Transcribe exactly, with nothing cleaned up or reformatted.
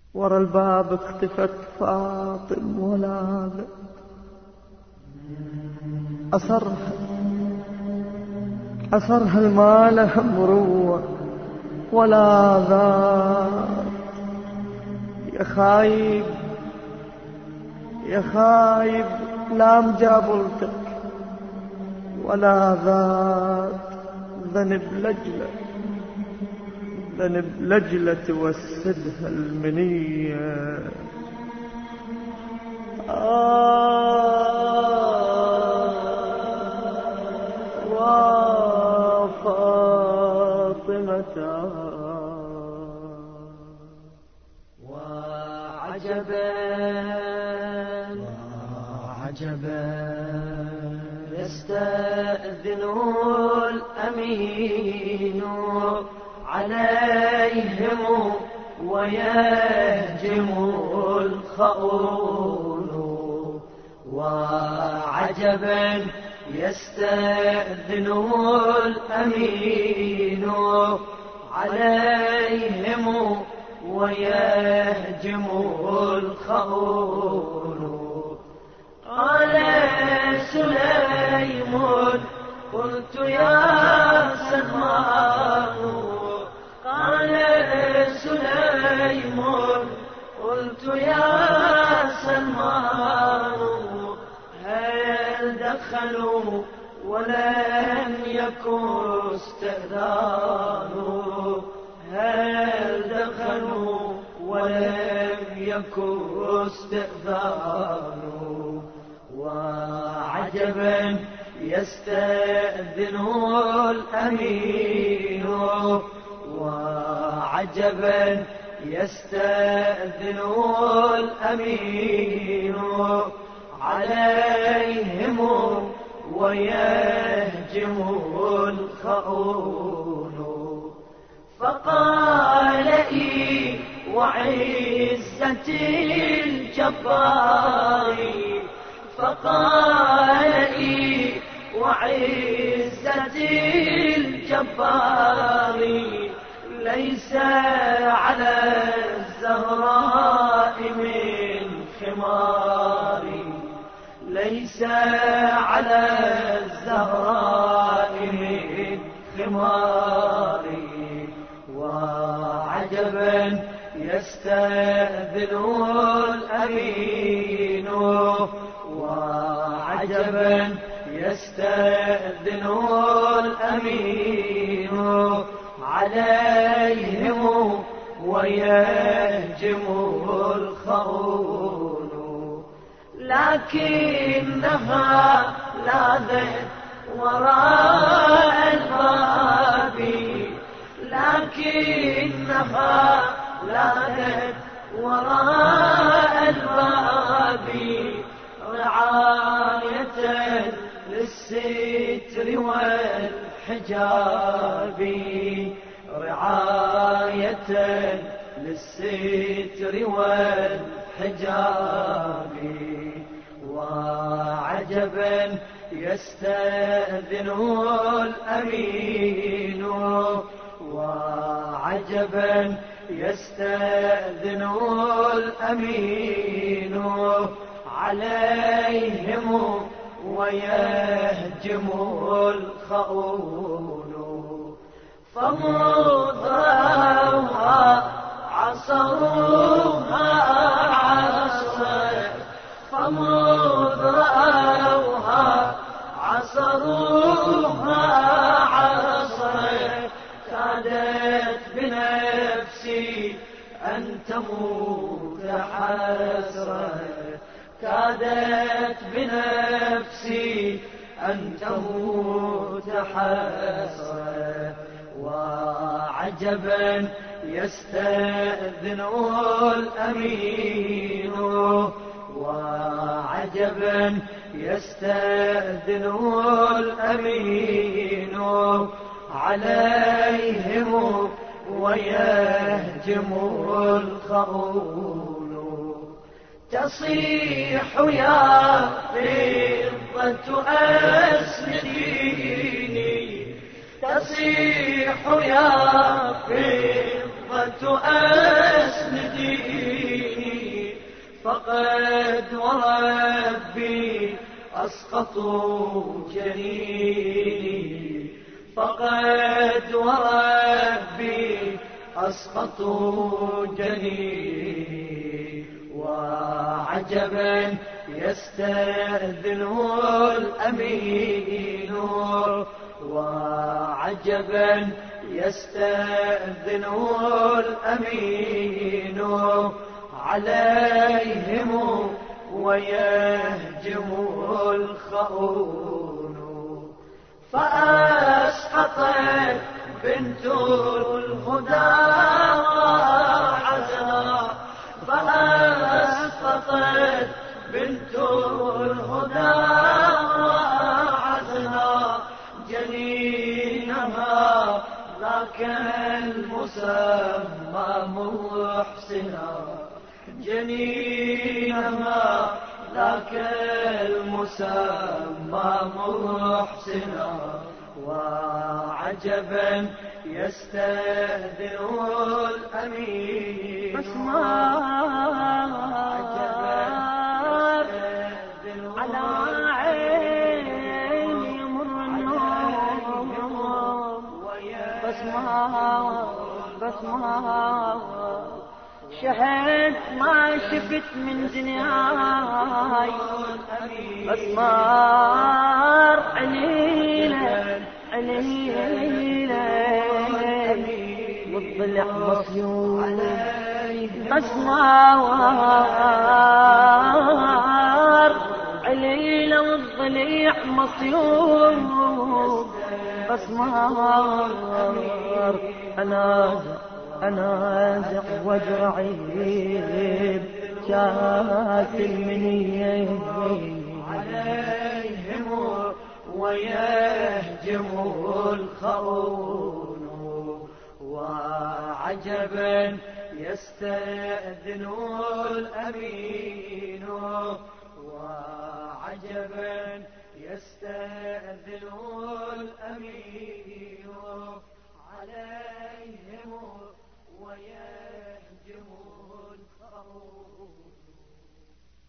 ورا الباب اختفت فاطم ولا أصرها أصرها المال مروة ولا ذات. يا خايب يا خايب لا مجابلتك ولا ذات ذنب لجلة ذنب لجلة توسدها المنية. آه وفاطمة وعجبا وعجبا يستأذن الأمين عليهم ويهجم الخؤون. وعجبا يستأذن الأمين عليهم ويهجم الخؤون. قال سليم قلت يا سلمان قال سليم قلت يا سلمان هل دخلوا ولم يكن استئذانوا هل دخلوا ولم يكن استئذانوا. وعجبا يستأذن الأمين وعجبا يستأذن الأمين عليهم ويهجم الخؤون. فقال إي وعزة الجبار فقال إي وعزة الجبار ليس على الزهراء من خمار ليس على الزهراء من خمار. وعجبا يستأذن الأمين وعجبا يستأذن الأمين عليهم ويهجم الخؤون. لكنها لاذت وراء الباب لكنها لاذت وراء الباب رعاية للستر والحجاب رعاية للستر والحجاب. وعجبا يستأذن الأمين وعجبا يستأذن الأمين عليهم ويهجم الخؤون. فمضروها عصروها عصر فمضروها عصروها عصر كادت بنفسي أن تموت حسرة كادت بنفسي أن تموت حسرة. وعجبا يستأذن الأمين وعجبا يستأذن الأمين عليهم ويهجم الخؤون. تصيح يا فضة أسنديني تصيح يا فضة أسنديني وربي أسقطوا جنيني، فقد وربي أسقطوا جنيني. وعجبا يستأذن الأمين، وعجبا يستأذن الأمين عليهم ويهجم الخؤون. فأسقطت بنت الهدى عزنا، فأسقطت بنت الهدى عزنا جنينها ذاك المسمى محسنا، جنينها ذاك المسمى محسنا. وعجبا يستأذن الأمين، على عيني يمر النوم، بسمار بسمار شهدت ما شفت من دنياي، بسمار عليلة عليلة والضلع مصيوم، بسمار عليلة والضلع مصيوم، بسمار أنازع أنازع واجرعي بشاة المنية عليهم ويهجم الخؤون. وعجبا يستأذن الأمين، وعجبا يستأذن الأمين عليهم ويهجم الخؤون.